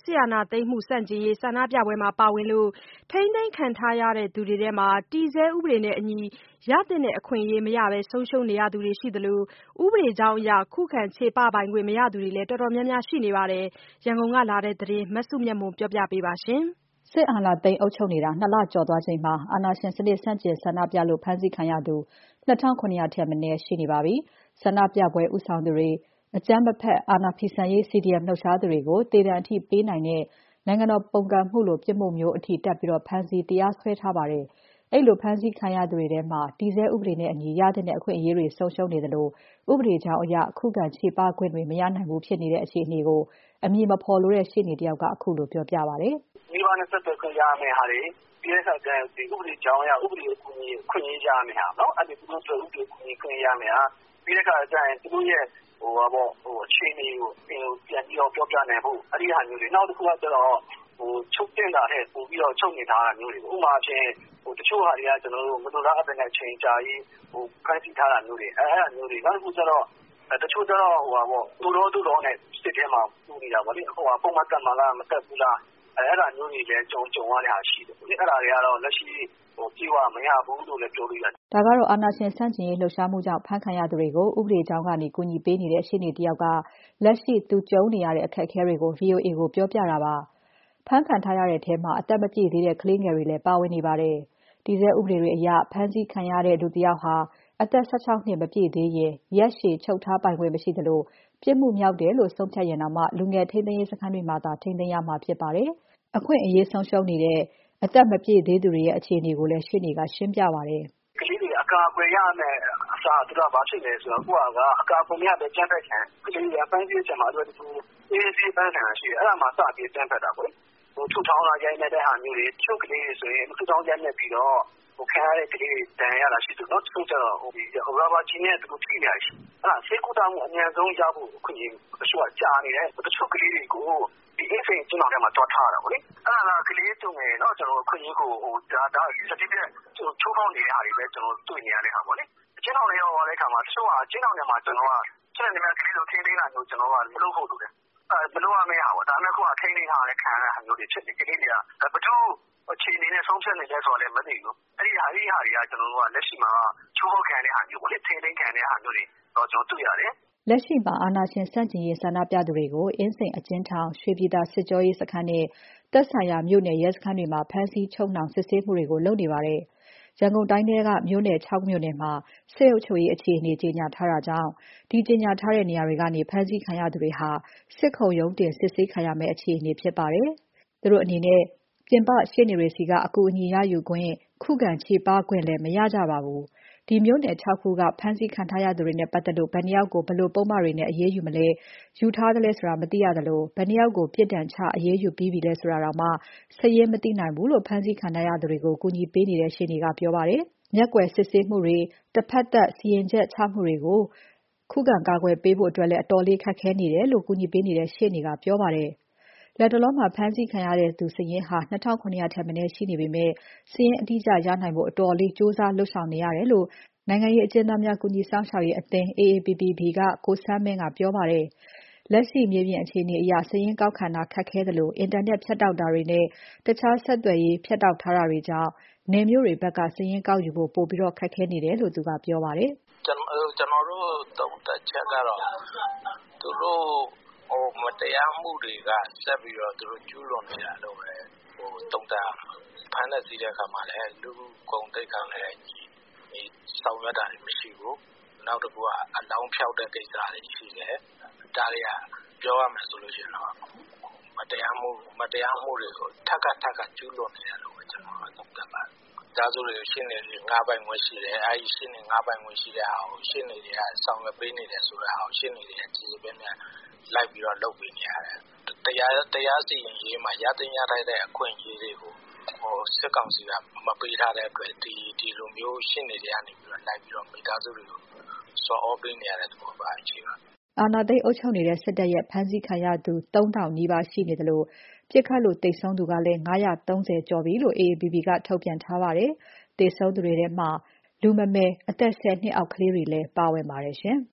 အာဏာသိမ်းမှုဆန့်ကျင်ရေးဆန္ဒပြပွဲမှာပါဝင်လို့ထိန်းသိမ်းခံထားရသူတွေထဲမှာတည်ဆဲဥပဒေနဲ့အညီရသင့်တဲ့အခွင့်အရေးမရဘဲဆုံးရှုံးနေရသူတွေရှိသလိုဥပဒေကြောင်းအရခုခံချေပပိုင်ခွင့်မရသူတွေလည်းတော်တော်များများရှိနေပါတယ်။ရန်ကုန်ကလာတဲ့သတင်းမစုမြတ်မွန်ပြောပြပေးပါရှင်။စစ်အာဏာသိမ်းအုပ်ချုပ်နေတာ 2 လကျော်သွားချိန်မှာအာဏာရှင်စနစ်ဆန့်ကျင်ဆန္ဒပြလို့ဖမ်းဆီးခံရသူ 2,700 ထက်မနည်းရှိနေပါပြီ။ ဆန္ဒပြပွဲဦးဆောင်သူတွေ၊ အကြမ်းမဖက်အာဏာဖီဆန်ရေး CDM လှုပ်ရှားသူတွေကို သေဒဏ်အထိပေးနိုင်တဲ့နိုင်ငံတော်ပုန်ကန်မှုလိုပြစ်မှုမျိုးအထိတပ်ပြီးဖမ်းဆီးတရားစွဲထားပါတယ်။ အဲဒီလိုဖမ်းဆီးခံရသူတွေထဲမှာတည်ဆဲဥပဒေနဲ့အညီရသင့်တဲ့အခွင့်အရေးတွေဆုံးရှုံးနေသလိုဥပဒေကြောင်းအရခုခံချေပခွင့်တွေမရနိုင်ဘူးဖြစ်နေတဲ့အခြေအနေကိုအမည်မဖော်လိုတဲ့ရှေ့နေတယောက်ကအခုလိုပြောပြပါတယ်။ "မိဘနဲ့ဆက်သွယ်ခွင့်ရမယ့်ဟာတွေပြီးတဲ့အခါကျရင်ဒီဥပဒေကြောင်းအရဥပဒေအခွင့်အရေးရမယ့်ဟာနော်အဲ့ဒီသူတို့ဥပဒေခွင့်ရမယ့်ဟာပြီးတဲ့အခါကျရင်သူတို့ရဲ့အခြေအနေကိုပြန်ပြီးတော့ပြောပြနိုင်ဖို့အဲ့ဒီဟာမျိုးတွေနောက်တစ်ခုကကျတော့ချုပ်တင်တာတဲ့ပို့ပြီးတော့ချုပ်နေတာမျိုးတွေဥပမာအဖြစ်တချို့ဟာတွေကကျွန်တော်တို့မလိုလားအပ်တဲ့အချိန်ကြာရေးဖမ်းဆီးထားတာမျိုးတွေအဲ့ဒါမျိုးတွေနောက်တစ်ခုကျတော့တချို့ကျတော့တူတော်နဲ့စစ်ထဲမှာပူနေတာပေါ့လေပုံမှန်တက်မှလားမတက်ဘူးလားအဲ့ဒါမျိုးတွေလည်းကြုံရတဲ့ဟာရှိတယ်။အဲ့ဒါတွေကတော့လက်ရှိပြေဝမရဘူးလို့လည်းပြောလို့ရတယ်။ဒါကတော့အာဏာရှင်ဆန့်ကျင်ရေးလှုပ်ရှားမှုကြောင့်ဖမ်းခံရသူတွေကိုဥပဒေကြောင်းကနေကူညီပေးနေတဲ့ရှေ့နေတယောက်ကလက်ရှိသူကြုံနေရတဲ့အခက်အခဲတွေကို VOA ကိုပြောပြတာပါ။ဖမ်းခံထားရတဲ့ထဲမှာအသက်မပြည့်သေးတဲ့ကလေးငယ်တွေလည်းပါဝင်နေပါတယ်။တည်ဆဲဥပဒေတွေအရဖမ်းဆီးခံရတဲ့လူတယောက်ဟာအသက် 16 နှစ်မပြည့်သေးရင်ရက်ရှည်ချုပ်ထားပိုင်ခွင့်မရှိသလိုပြစ်မှုမြောက်တယ်လို့ဆုံးဖြတ်ရင်တောင်လူငယ်ထိန်းသိမ်းရေးစခန်းတွေမှာသာထိန်းသိမ်းရမှာဖြစ်ပါတယ်။အခွင့်အရေးဆုံးရှုံးနေတဲ့အသက်မပြည့်သေးသူတွေရဲ့အခြေအနေကိုလည်းရှေ့နေကရှင်းပြပါတယ်။ကလေးတွေအကာအကွယ်ရမယ်အစားသူကဘာဖြစ်လဲဆိုတော့ကိုကအကာအကွယ်မရတဲ့ကြမ်းဖက်ခံကလေးတွေပန်းစည်းချက်မှာသူအေးဆေးပန်းခံရှိတယ်အဲ့ဒါမှစပြီးကြမ်းဖက်တာပေါ့။ထူထောင်လာရိုက်နေတဲ့ဟာမျိုးတွေချုပ်ကလေးတွေဆိုရင်ထူထောင်ရိုက်နေပြီးတော့ခံရတဲ့ကလေးတန်ရတာရှိတယ်နော်သူကျတော့ရာဘာချီနဲ့သူထိရရှိအဲ့ဒါဆေးကုသမှုအမြန်ဆုံးရဖို့အခွင့်အရေးတချို့ကကြာနေတယ်တချို့ကလေးတွေကိုဒီအင်းစိန်ကျင်းတော်ထဲမှာတွားထားတာပေါ့လေအဲ့ဒါကကလေးတုံငယ်နော်ကျွန်တော်အခွင့်အရေးကိုဒါစတိတဲ့ချိုးဖောက်နေတဲ့ဟာတွေပဲကျွန်တော်တွေ့နေရတဲ့ဟာပေါ့လေကျင်းတော်ထဲရောက်တဲ့အခါမှာတချို့ကကျင်းတော်ထဲမှာကျွန်တော်ကချက်နေမဲ့ကလေးလိုထိန်းသိမ်းတာမျိုးကျွန်တော်ကမလုပ်ဖို့လိုတယ်ဘယ်လိုမှမရဘူးဒါပေမဲ့ခုကထိန်းသိမ်းထားတဲ့ခံရတဲ့ဟာမျိုးတွေဖြစ်နေကလေးတွေကဘယ်သူအခြေအနေနဲ့ဆုံးဖြတ်နေလဲဆိုတော့လည်းမသိဘူးအဲ့ဒီဟာတွေကကျွန်တော်တို့ကလက်ရှိမှာချိုးဖောက်ခံတဲ့ဟာမျိုးပေါ့လေထိန်းသိမ်းခံတဲ့ဟာမျိုးတွေတော့ကျွန်တော်တွေ့ရတယ်လက်ရှိမှာအာဏာရှင်ဆန့်ကျင်ရေးဆန္ဒပြသူတွေကိုအင်းစိန်အကျဉ်းထောင်ရွှေပြည်သာစစ်ကြောရေးစခန်းနဲ့သက်ဆိုင်ရာမြို့နယ်ရဲစခန်းတွေမှာဖမ်းဆီးချုပ်နှောင်စစ်ဆေးမှုတွေကိုလုပ်နေပါတယ်။ရန်ကုန်တိုင်းထဲကမြို့နယ် 6 မြို့နယ်မှာစစ်အုပ်ချုပ်ရေးအခြေအနေကြေညာထားတာကြောင့်ဒီကြေညာထားတဲ့နေရာတွေကနေဖမ်းဆီးခံရသူတွေဟာစစ်ခုံရုံးတင်စစ်ဆေးခံရမယ့်အခြေအနေဖြစ်ပါတယ်။သူတို့အနေနဲ့ပြင်ပရှေ့နေတွေဆီကအကူအညီရယူခွင့်ခုခံချေပခွင့်လည်းမရကြပါဘူး။ဒီမြို့နယ် 6 ခုကဖမ်းဆီးခံထားရသူတွေနဲ့ပတ်သက်လို့ဘယ်နှယောက်ကိုဘယ်လိုပုဒ်မတွေနဲ့အရေးယူမလဲယူထားသလဲဆိုတာမသိရသလိုဘယ်နှယောက်ကိုပြစ်ဒဏ်ချအရေးယူပြီးပြီလဲဆိုတာတောင်စာရင်းမသိနိုင်ဘူးလို့ဖမ်းဆီးခံထားရသူတွေကိုကူညီပေးနေတဲ့ရှေ့နေကပြောပါတယ်။မျက်ကွယ်စစ်ဆေးမှုတွေတဖက်သတ်စီရင်ချက်ချမှုတွေကိုခုခံကာကွယ်ပေးဖို့အတွက်လည်းအတော်လေးခက်ခဲနေတယ်လို့ကူညီပေးနေတဲ့ရှေ့နေကပြောပါတယ်။လတ်တလောမှာဖမ်းဆီးခံရတဲ့သူစာရင်းဟာ 2,700 ထက်မနည်းရှိနေပေမဲ့စာရင်းအတိအကျရနိုင်ဖို့အတော်လေးစ조사လုပ်ဆောင်နေရတယ်လို့နိုင်ငံရေးအကျဉ်းသားများကူညီစောင့်ရှောက်ရေးအသင်း AAPPB ကကိုဆန်းမင်းကပြောပါတယ်။လက်ရှိမြေပြင်အခြေအနေအရစာရင်းကောက်ခံတာခက်ခဲသလိုအင်တာနက်ဖြတ်တောက်တာတွေနဲ့တခြားဆက်သွယ်ရေးဖြတ်တောက်ထားတာတွေကြောင့်နယ်မြို့တွေဘက်ကစာရင်းကောက်ယူဖို့ပိုပြီးခက်ခဲနေတယ်လို့သူကပြောပါတယ်။ကျွန်တော်တို့တုံ့တက်ချက်ကတော့သူတို့မတရားမှုတွေကဆက်ပြီးတော့သူတို့ကျူးလွန်နေတာလို့ပဲတုံ့တက်ဖမ်းတဲ့စီးတဲ့အခါမှာလည်းလူကုန်တိတ်ခံလည်းဆောင်ရွက်တာမရှိဘူးနောက်တစ်ခုကအလောင်းဖြောက်တဲ့ကိစ္စတွေရှိတယ်ဒါတွေကပြောရမယ်ဆိုလို့ရှိရင်တော့မတရားမှုတွေကိုထပ်ကျူးလွန်နေတယ်လို့ကျွန်တော်သုံးသပ်ပါတယ်ဒါဆိုလို့ရှင်းနေငါးပိုင်ဝင်ရှိတယ်အဲဒီရှင်းနေငါးပိုင်ဝင်ရှိတဲ့ဟာကိုရှင်းနေတွေကဆောင်ရွက်ပေးနေတယ်ဆိုတဲ့ဟာကိုရှင်းနေတွေကကြည်စပင်းနဲ့လိုက်ပြီးတော့လုပ်ပေးနေရတယ်တရားစီရင်ရေးမှာရတဲ့ထိုက်တဲ့အခွင့်အရေးတွေကိုစစ်ကောင်စီကမပေးထားတဲ့အတွက်ဒီလိုမျိုးရှင်းနေတွေကနေပြီးတော့လိုက်ပြီးတော့မိသားစုတွေကိုစော်ဩပေးနေရတဲ့သဘောပါအခြေပါအာဏာသိမ်းအုပ်ချုပ်နေတဲ့စစ်တပ်ရဲ့ဖမ်းဆီးခံရသူ 3,000 နီးပါးရှိနေသလိုပြစ်ခတ်လို့သေဆုံးသူကလည်း 530 ကျော်ပြီလို့ AAPP ကထုတ်ပြန်ထားပါတယ်။သေဆုံးသူတွေထဲမှာလူမမယ်အသက် 10 နှစ်အောက်ကလေးတွေလည်းပါဝင်ပါတယ်ရှင်။